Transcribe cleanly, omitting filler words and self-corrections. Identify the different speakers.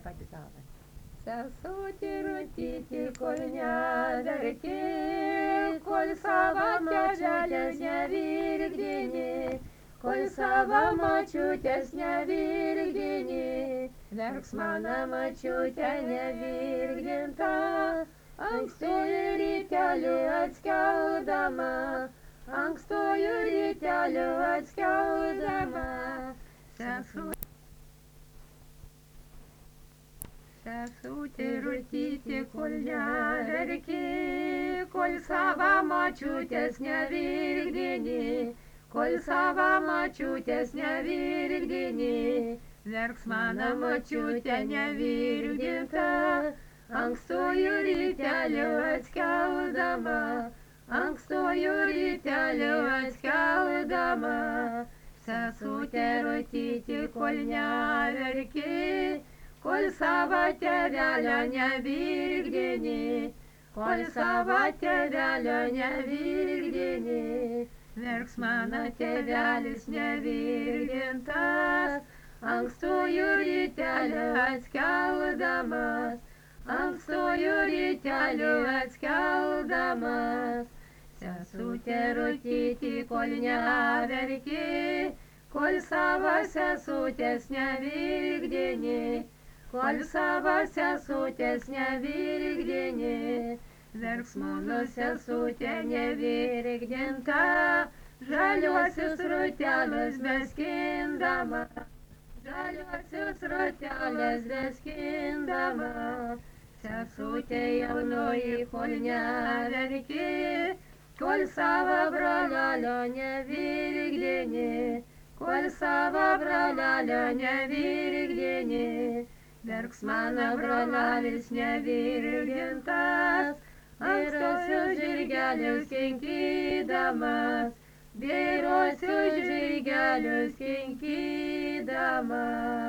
Speaker 1: nepagidaujat.
Speaker 2: Sesutė Rutytė, kol neverki, kol savo tėvelės nevirgdini, kol savo močiutės nevirgdini, verks mano močiutė nevirgdinta, ankstųjų rytelių atskeldama, ankstųjų rytelių atskeldama. Sesutė Rutytė, kol neverki, kol savo močiutės nevirgdini, kol savo močiutės nevirgdini, verks mano močiutė nevirgdinta, ankstųjų rytelių atskeldama, ankstųjų rytelių atskeldama. Sesutė Rutytė, kol neverki, kol savo tėvelio nevirgdini, kol savo tėvelio nevirgdini, verks mano tėvelis nevirgdintas, ankstųjų rytelių atskeldamas, ankstųjų rytelių atskeldamas. Sesutė Rutytė, kol neverki, kol savo sesutės nevirgdini, kol savo sesutės nevirgdini, verks mano sesutė nevirgdinta, žaliuosius rutelius beskindama, žaliuosius rutelius beskindama. Sesutė jaunoji, kol neverki, kol savo brolelio nevirgdini, kol savo brolelio nevirgdini, verks mano brolelis nevirgintas, ankstosius žirgelius kinkydamas, vėruosius žirgelius kinkydamas.